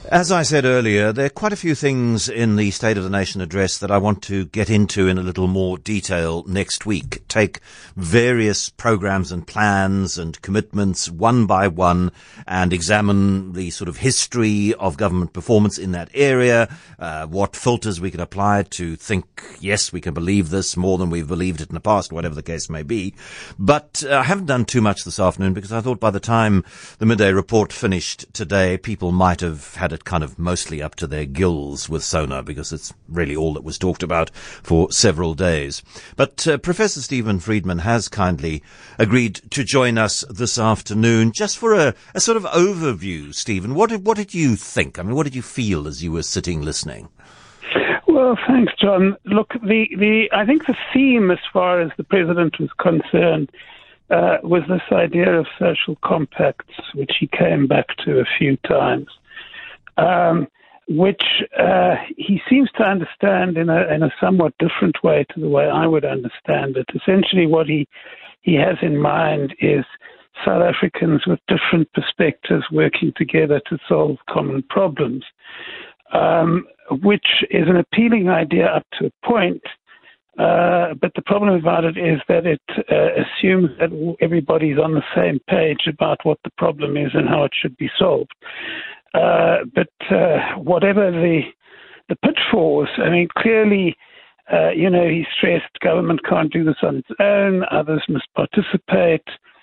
As I said earlier, there are quite a few things in the State of the Nation address that I want to get into in a little more detail next week. Take various programs and plans and commitments one by one and examine the sort of history of government performance in that area, what filters we can apply to think, yes, we can believe this more than we've believed it in the past, whatever the case may be. But I haven't done too much this afternoon because I thought by the time the midday report finished today, people might have had it kind of mostly up to their gills with SONA because it's really all that was talked about for several days. But Professor Stephen Friedman has kindly agreed to join us this afternoon just for a sort of overview. Stephen, what did you think? I mean, what did you feel as you were sitting listening? Well, thanks, John. Look, I think the theme as far as the president was concerned was this idea of social compacts, which he came back to a few times. Which he seems to understand in a somewhat different way to the way I would understand it. Essentially, what he has in mind is South Africans with different perspectives working together to solve common problems, which is an appealing idea up to a point. But the problem about it is that it assumes that everybody's on the same page about what the problem is and how it should be solved. But whatever the pitfalls, I mean, clearly, he stressed government can't do this on its own. Others must participate.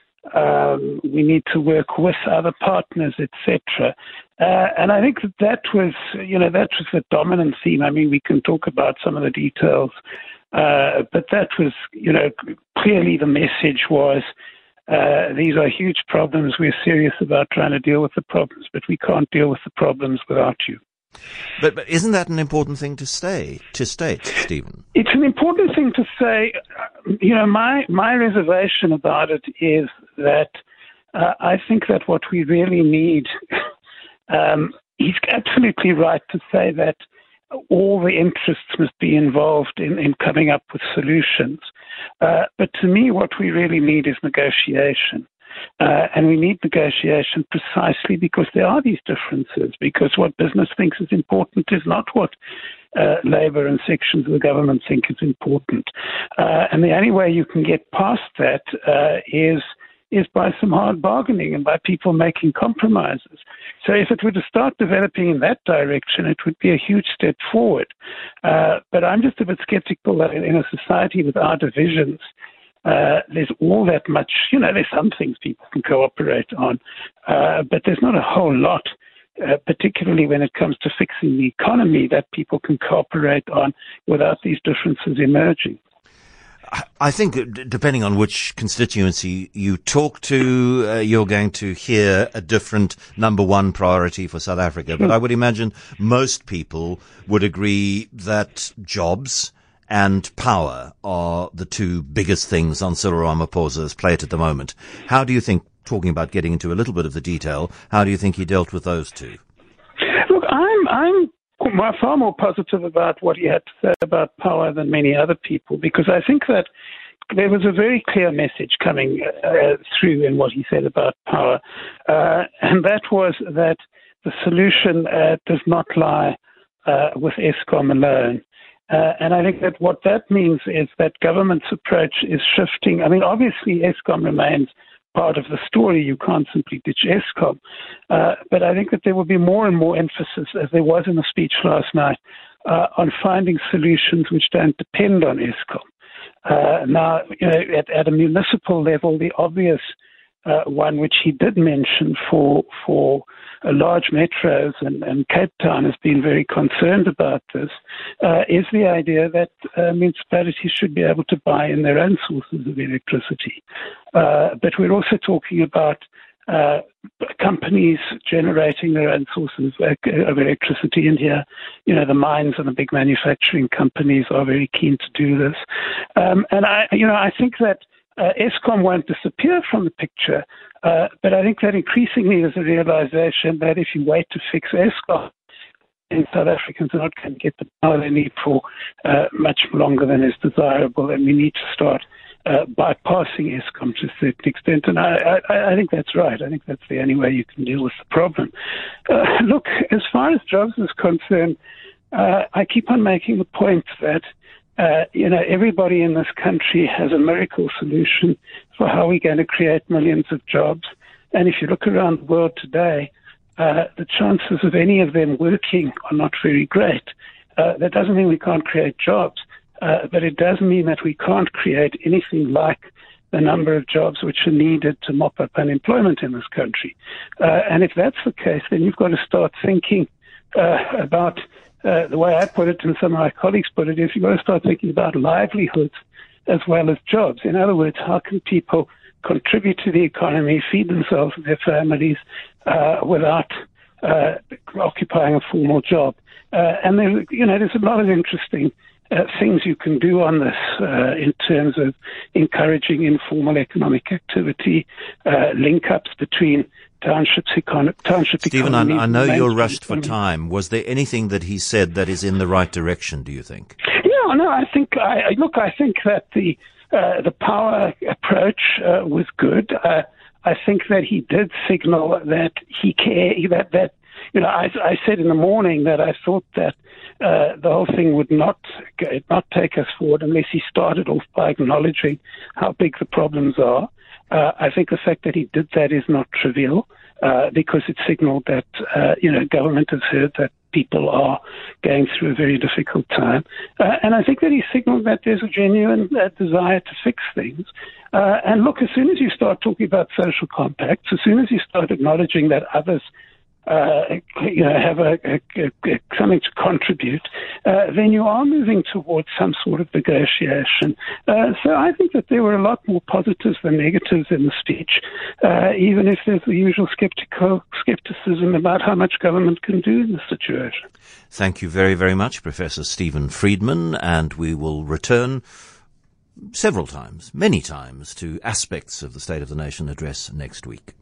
We need to work with other partners, etc. And I think that was the dominant theme. I mean, we can talk about some of the details, but that was, clearly the message was, these are huge problems. We're serious about trying to deal with the problems, but we can't deal with the problems without you. But isn't that an important thing to state, Stephen? It's an important thing to say. My reservation about it is that I think that what we really need, he's absolutely right to say that all the interests must be involved in coming up with solutions. But to me, what we really need is negotiation. And we need negotiation precisely because there are these differences, because what business thinks is important is not what Labour and sections of the government think is important. And the only way you can get past that is by some hard bargaining and by people making compromises. So if it were to start developing in that direction, it would be a huge step forward. But I'm just a bit skeptical that in a society with our divisions, there's all that much, there's some things people can cooperate on, but there's not a whole lot, particularly when it comes to fixing the economy, that people can cooperate on without these differences emerging. I think, depending on which constituency you talk to, you're going to hear a different number one priority for South Africa. But I would imagine most people would agree that jobs and power are the two biggest things on Cyril Ramaphosa's plate at the moment. How do you think, talking about getting into a little bit of the detail, how do you think he dealt with those two? Look, I'm far more positive about what he had to say about power than many other people, because I think that there was a very clear message coming through in what he said about power, and that was that the solution does not lie with Eskom alone. And I think that what that means is that government's approach is shifting. I mean, obviously, Eskom remains part of the story. You can't simply ditch Eskom. But I think that there will be more and more emphasis, as there was in the speech last night, on finding solutions which don't depend on Eskom. Now, at a municipal level, the obvious one which he did mention for large metros, and Cape Town has been very concerned about this, is the idea that municipalities should be able to buy in their own sources of electricity. But we're also talking about companies generating their own sources of electricity in here. The mines and the big manufacturing companies are very keen to do this. And I think that Eskom won't disappear from the picture, but I think that increasingly there's a realization that if you wait to fix Eskom, then South Africans are not going to get the power they need for much longer than is desirable, and we need to start bypassing Eskom to a certain extent. And I think that's right. I think that's the only way you can deal with the problem. Look, as far as jobs is concerned, I keep on making the point that everybody in this country has a miracle solution for how we're going to create millions of jobs. And if you look around the world today, the chances of any of them working are not very great. That doesn't mean we can't create jobs, but it does mean that we can't create anything like the number of jobs which are needed to mop up unemployment in this country. And if that's the case, then you've got to start thinking about the way I put it and some of my colleagues put it is you've got to start thinking about livelihoods as well as jobs. In other words, how can people contribute to the economy, feed themselves and their families without occupying a formal job? And there's a lot of interesting things you can do on this in terms of encouraging informal economic activity, link-ups between township Stephen, economies. I know you're rushed for time. Was there anything that he said that is in the right direction, do you think? Yeah, no, I think that the power approach was good. I think that he did signal that he cared, I said in the morning that I thought that the whole thing would not take us forward unless he started off by acknowledging how big the problems are. I think the fact that he did that is not trivial because it signaled that, government has heard that people are going through a very difficult time. And I think that he signaled that there's a genuine desire to fix things. And look, as soon as you start talking about social compacts, as soon as you start acknowledging that others have something to contribute, then you are moving towards some sort of negotiation. So I think that there were a lot more positives than negatives in the speech, even if there's the usual skepticism about how much government can do in this situation. Thank you very, very much, Professor Stephen Friedman, and we will return many times, to aspects of the State of the Nation address next week.